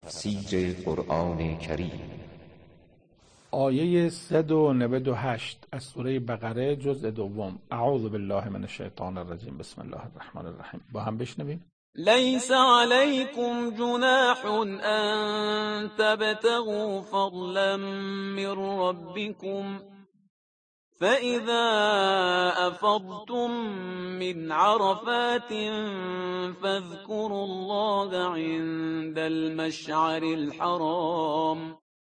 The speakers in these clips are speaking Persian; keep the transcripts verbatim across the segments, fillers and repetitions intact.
تفسیر قرآن کریم. آیه صد و نود و هشت از سوره بقره جزء دوم. اعوذ بالله من الشیطان الرجیم. بسم الله الرحمن الرحیم. با هم بشنویم. ليس عليكم جناح أن تبتغوا فضلا من ربكم فإذا أفضتم من عرفات فاذكروا الله عند المشعر الحرام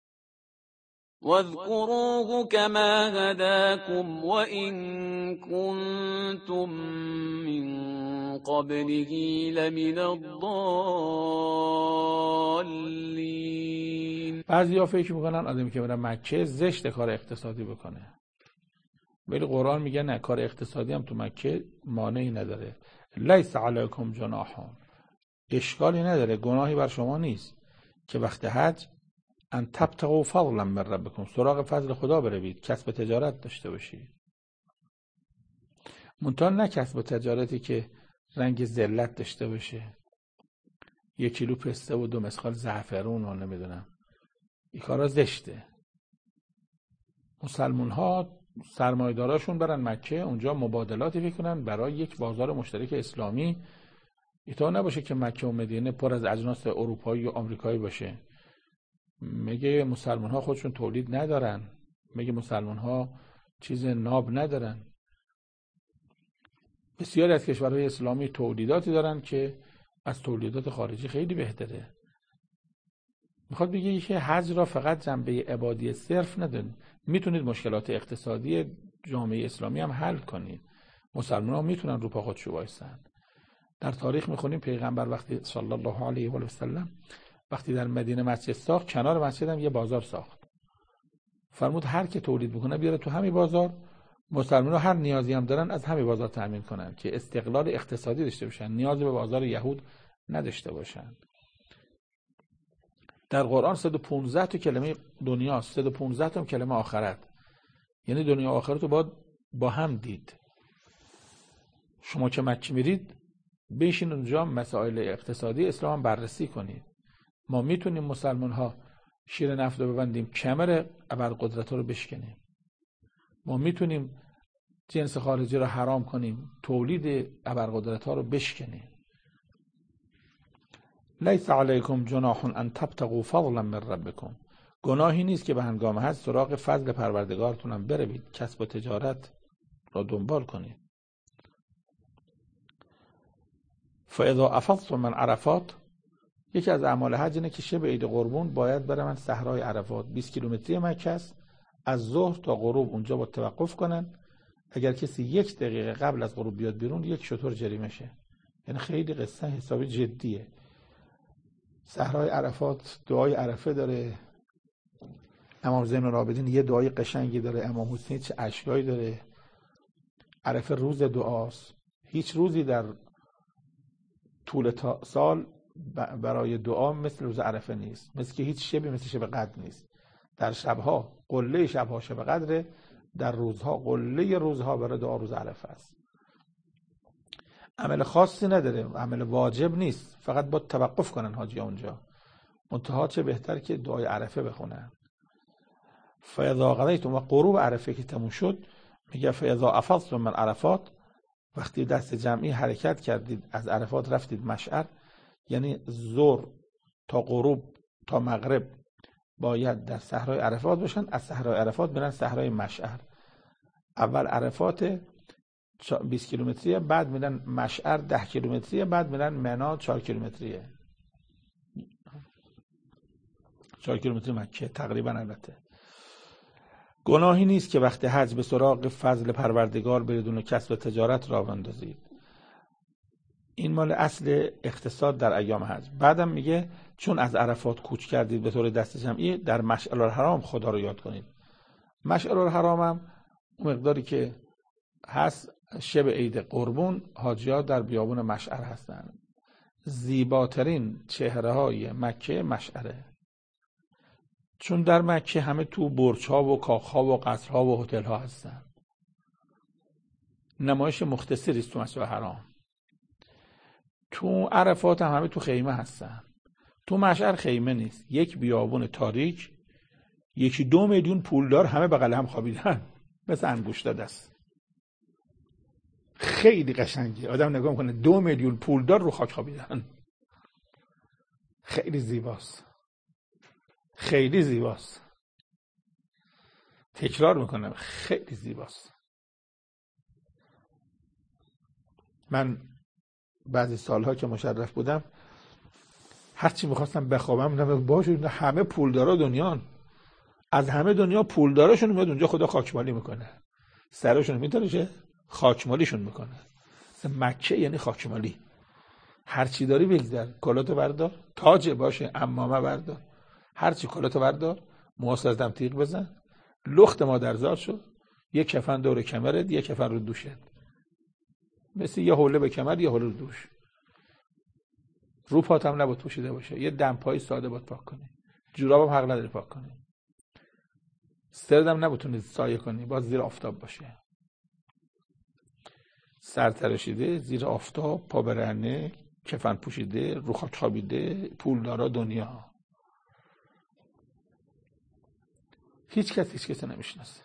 واذكروه كما هداكم وإن كنتم من قبله لمن الضالين. بعضیا فکر میکنن آدمی که بره مکه زشت کار اقتصادی بکنه، ولی قرآن میگه نه، کار اقتصادی هم تو مکه مانعی نداره. لیس علیکم جناح، اشکالی نداره، گناهی بر شما نیست که وقت حج ان تبتغوا فضلا من ربکم، سراغ فضل خدا بروید، کسب تجارت داشته باشید. منتها نه کسب تجارتی که رنگ ذلت داشته باشه، یک کیلو پسته و دو مسخال زعفرون و نمیدونم، این کارا زشته. مسلمون ها سرمایه‌داراشون برن مکه، اونجا مبادلاتی میکنن برای یک بازار مشترک اسلامی. اینطور نباشه که مکه و مدینه پر از اجناس اروپایی و آمریکایی باشه. میگه مسلمان ها خودشون تولید ندارن، میگه مسلمان ها چیز ناب ندارن. بسیاری از کشورهای اسلامی تولیداتی دارن که از تولیدات خارجی خیلی بهتره. میخواد بگه که حج را فقط جنبه عبادی صرف ندارید، میتونید مشکلات اقتصادی جامعه اسلامی هم حل کنید. مسلمان ها میتونن رو پا خودشون وایسن. در تاریخ میخونیم پیغمبر وقتی صلی الله علیه و سلم وقتی در مدینه مسجد ساخت، کنار مسجد هم یه بازار ساخت. فرمود هر که تولید بکنه بیاره تو همین بازار، مسلمان ها هر نیازی هم دارن از همین بازار تامین کنن که استقلال اقتصادی داشته باشن، نیازی به بازار یهود نداشته باشن. در قرآن صد و پانزده تا کلمه دنیاست، صد و پانزده تا کلمه آخرت، یعنی دنیا و آخرت رو باید با هم دید. شما که مکه میرید بشین اونجا مسائل اقتصادی اسلام هم بررسی کنید. ما میتونیم مسلمان ها شیر نفت رو ببندیم، کمر ابرقدرت ها رو بشکنیم. ما میتونیم جنس خارجی رو حرام کنیم، تولید ابرقدرت ها رو بشکنیم. لیس علیکم جناح ان تبتغوا فضلا من ربکم، گناهی نیست که به هنگام حج سراغ فضل پروردگارتون هم بروید، کسب و تجارت را دنبال کنید. فاذا افضتم من عرفات، یکی از اعمال حج اینه که شب عید قربون باید برن صحرای عرفات، بیست کیلومتری مکه است، از ظهر تا غروب اونجا با توقف کنن. اگر کسی یک دقیقه قبل از غروب بیاد بیرون یک شتر جریمه شه. یعنی خیلی قصه حسابی جدیه. صحرای عرفات دعای عرفه داره، امام زین العابدین یه دعای قشنگی داره، امام حسین چه اشکایی داره. عرفه روز دعاست، هیچ روزی در طول سال برای دعا مثل روز عرفه نیست، مثل که هیچ شبی مثل شب قدر نیست. در شبها قله شبها شب قدره، در روزها قله روزها برای دعا روز عرفه است. عمل خاصی نداره، عمل واجب نیست، فقط با توقف کنن حاجی اونجا. منتها چه بهتر که دعای عرفه بخونن. فاذا قضیتم، و غروب عرفه که تموم شد میگه فاذا افضتم من عرفات، وقتی دست جمعی حرکت کردید از عرفات رفتید مشعر، یعنی ظهر تا غروب تا مغرب باید در صحرای عرفات باشن، از صحرای عرفات برن صحرای مشعر. اول عرفات بیست کیلومتریه، بعد میرن مشعر ده کیلومتریه، بعد میرن منی چهار کیلومتریه، چهار کیلومتری مکه تقریبا. البته گناهی نیست که وقت حج به سراغ فضل پروردگار برید و کسب تجارت را بندازید. این مال اصل اقتصاد در ایام حج. بعدم میگه چون از عرفات کوچ کردید به طور دست جمعی، در مشعر الحرام خدا رو یاد کنید. مشعر الحرام هم اون مقداری که هست شب عید قربون حاجی‌ها در بیابون مشعر هستن. زیباترین چهره های مکه مشعره، چون در مکه همه تو برج‌ها و کاخ‌ها و قصرها و هتل‌ها هستن. نمایش مختصری است تو مشعر الحرام. تو عرفات هم همه تو خیمه هستن. تو مشعر خیمه نیست، یک بیابون تاریک، یکی دو میلیون پولدار همه بغل هم خوابیدن مثل انگشت دست. خیلی قشنگه، آدم نگاه میکنه دو میلیون پولدار رو خاک خوابیدن. خیلی زیباست، خیلی زیباست. تکرار میکنم، خیلی زیباست. من بعضی سالها که مشرف بودم هرچی میخواستم بخوابم میدم باشه همه پولدارا دنیان، از همه دنیا پولداراشون میاد اونجا خدا خاکمالی میکنه، سرشون میترشه خاکمالیشون میکنه. مکه یعنی خاکمالی. هرچی داری بگذر، کلاتو بردار، تاج باشه عمامه بردار، هرچی کلاتو بردار، موهاست از دم تیغ بزن، لخت مادرزاد شو، یک کفن دور کمرت، یک کفن رو دوشت، مثل یه حوله به کمر یه حوله رو دوش. رو پات هم نباید پوشیده باشه، یه دمپایی ساده باید پاک کنی، جورابم حق نداری پاک کنی، سردم نبتونی سایه کنی، باز زیر آفتاب باشه. سر تراشیده زیر آفتاب، پا برهنه، کفن پوشیده، رو خاک خوابیده، پولدارا دنیا. هیچ کس هیچ کس نمیشناسه.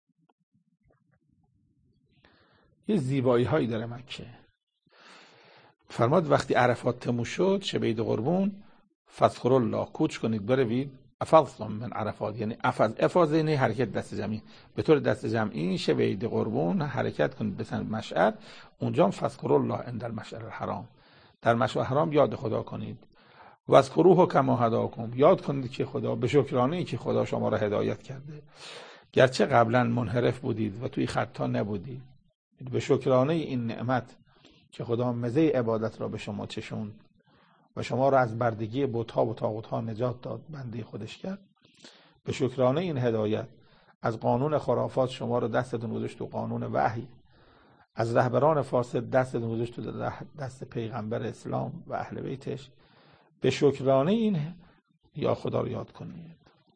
یه زیبایی هایی داره مکه. فرماد وقتی عرفات تموم شد، شب عید قربون، فاذکروا الله، کوچ کنید بروید، افضتم من عرفات، یعنی افض افاضه یعنی حرکت دست جمعی، به طور دست جمعی شب عید قربون حرکت کنید به سمت مشعر. اونجا هم فاذکروا الله عند المشعر الحرام، در مشعر حرام یاد خدا کنید. واذکروه کما هداکم، یاد کنید که خدا به شکرانه ای که خدا شما را هدایت کرده، گرچه قبلا منحرف بودید و توی خطا نبودید. به شکرانه این نعمت که خدا مزه عبادت را به شما چشوند و شما را از بردگی بت‌ها و طاغوت‌ها نجات داد، بنده خودش کرد. به شکرانه این هدایت از قانون خرافات شما را دستتون گذاشت تو قانون وحی، از رهبران فاسد دستتون گذاشت تو دست پیغمبر اسلام و اهل بیتش. به شکرانه این یا خدا رو یاد کنید.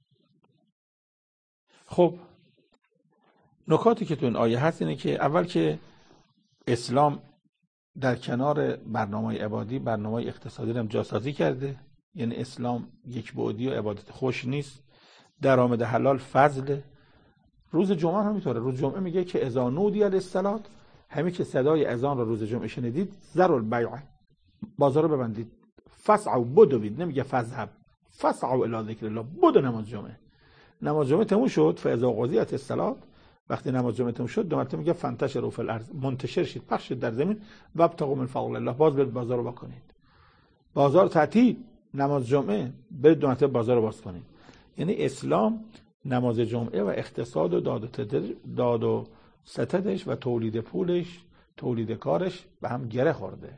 خب نکاتی که تو این آیه هست اینه که اول که اسلام در کنار برنامه عبادی برنامه اقتصادی هم جاسازی کرده، یعنی اسلام یک بعدی و عبادت خوش نیست، درآمد حلال فضل. روز جمعه هم میطوره، روز جمعه میگه که اذا نودی للصلاة، همین که صدای اذان رو روز جمعه شنیدید، ذروا البیع، بازار رو ببندید، فسعوا بدوید، نمیگه فذهب، فسعوا الی ذکر الله، بدو نماز جمعه. نماز جمعه تموم شد، فاذا قضیت الصلاة، وقتی نماز جمعه تموم شد دو مرتبه میگه فانتشروا فی الارض، منتشر شید، پخش شید در زمین، وابتغوا من فضل الله، باز برید بازار رو بکنید. بازار تعطیل، نماز جمعه، برید دو مرتبه بازار رو باز کنید. یعنی اسلام نماز جمعه و اقتصاد و داد و داد و ستدش و تولید پولش، تولید کارش به هم گره خورده.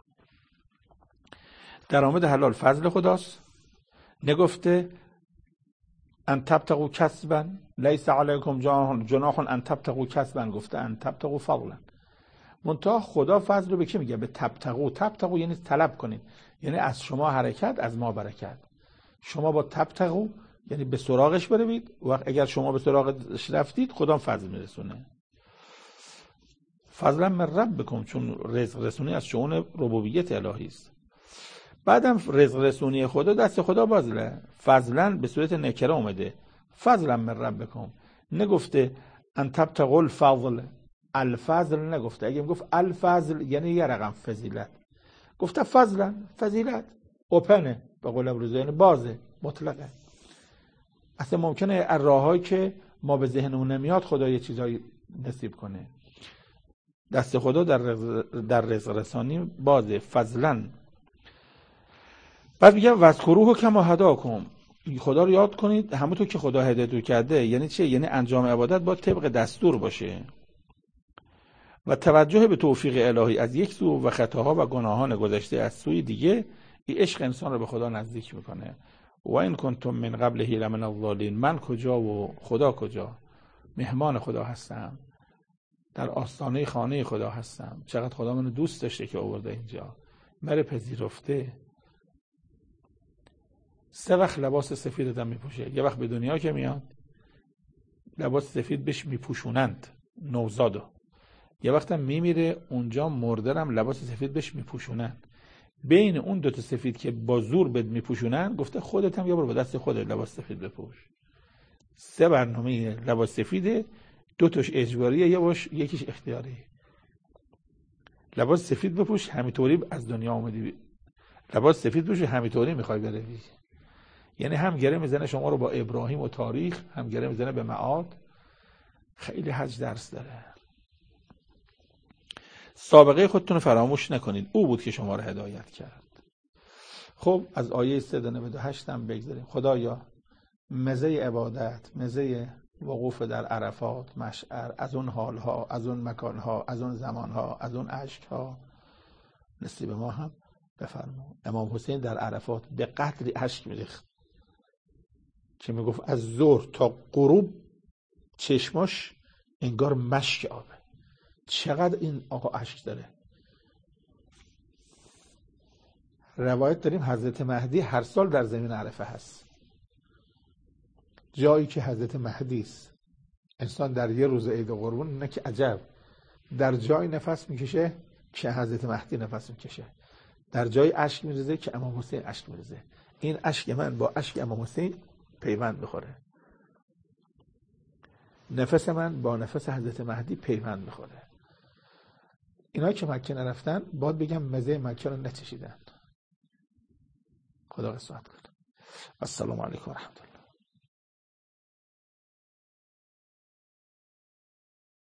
درآمد حلال فضل خداست. نگفته ان تبتغوا کسبا لیس علیکم جناح ان تبتغوا کسبا، گفته ان تبتغوا فضلا. منتها خدا فضل رو به کی میگه؟ به تبتغوا. تبتغوا یعنی طلب کنید، یعنی از شما حرکت از ما برکت. شما با تبتغوا یعنی به سراغش بروید و اگر شما به سراغش رفتید خدا فضل میرسونه. فضلا من ربکم، چون رزق رسونی از شؤون ربوبیت الهی است. بعدم رزق رسونی خدا دست خدا بازله، فضلا به صورت نکره اومده، فضلا من ربکم. نگفته ان تبتغوا الفضل، الفضل نگفته. اگه میگفت الفضل یعنی یه رقم فضیلت، گفته فضلا، فضیلت اوپنه، به قول امروزی یعنی بازه، مطلقه. اصلا ممکنه از راهایی که ما به ذهنمون نمیاد خدا یه چیزایی نصیب کنه. دست خدا در رزق, در رزق رسانی بازه، فضلا. بعد میگه واذکروه کما هداکم، خدا رو یاد کنید همونطور که خدا هدایت کرده. یعنی چه؟ یعنی انجام عبادت باید طبق دستور باشه و توجه به توفیق الهی از یک سو و خطاها و گناهان گذشته از سوی دیگه. این عشق انسان رو به خدا نزدیک میکنه. و این کنتم من قبله لمن الضالین، من کجا و خدا کجا؟ مهمان خدا هستم، در آستانه خانه خدا هستم. چقدر خدا منو دوست داشته که آورده اینجا، مره پذیرفته. سه وقت لباس سفید آدم میپوشه. یه وقت به دنیا که میاد لباس سفید بهش میپوشونند، نوزادو. یه وقت هم میمیره اونجا مردرم لباس سفید بهش میپوشونند. بین اون دوتا سفید که با زور بد میپوشونن گفته خودت هم یا برو با دست خودت لباس سفید بپوش. سه برنامه لباس سفیده، دو تاش اجباریه، یه باش یکیش اختیاریه. لباس سفید بپوش همینطوری از دنیا اومدی، لباس سفید بپوش همینطوری میخوای بروی. یعنی هم گره میزنه شما رو با ابراهیم و تاریخ، هم گره میزنه به معاد. خیلی حج درس داره. سابقه خودتون رو فراموش نکنید، او بود که شما رو هدایت کرد. خب از آیه صد و نود و هشت هم بگذاریم. خدایا مزه عبادت، مزه وقوف در عرفات، مشعر، از اون حالها، از اون مکانها، از اون زمانها، از اون اشکها نصیب ما هم بفرما. امام حسین در عرفات به قدری اشک میریخت که میگفت از ظهر تا غروب چشماش انگار مشک آبه. چقدر این آقا اشک داره. روایت داریم حضرت مهدی هر سال در زمین عرفه هست. جایی که حضرت مهدی است، انسان در یه روز عید قربان اینه که عجب، در جای نفس میکشه که حضرت مهدی نفس میکشه، در جای اشک میریزه که امام حسین اشک میریزه. این اشک من با اشک امام حسین پیوند بخوره، نفس من با نفس حضرت مهدی پیوند بخوره. اینا که مکه نرفتن باید بگم مزه مکه رو نچشیدن. خدا قسمت کنه. السلام علیکم و رحمت الله.